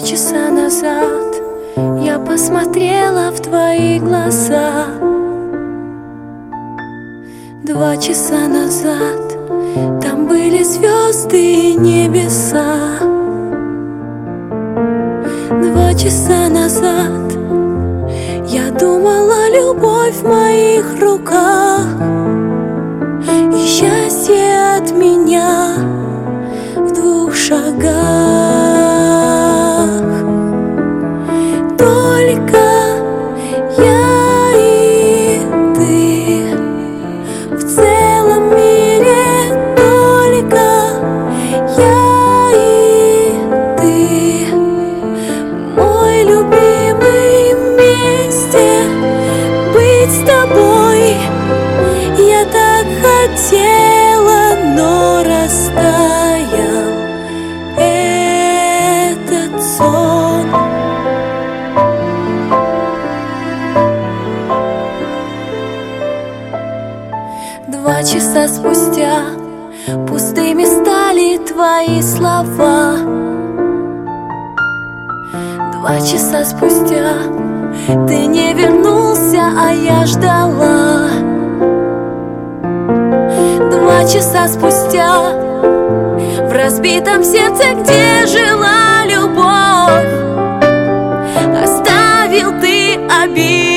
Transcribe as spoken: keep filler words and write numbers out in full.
часа назад я посмотрела в твои глаза. Два часа назад там были звезды и небеса. Два часа назад я думала, любовь в моих руках, и счастье от меня в двух шагах. Только я и ты в целом мире, только я и ты, мой любимый, вместе быть с тобой. Я так хотела, но растаял этот сон. Два часа спустя пустыми стали твои слова. Два часа спустя ты не вернулся, а я ждала. Два часа спустя в разбитом сердце, где жила любовь, оставил ты обиду.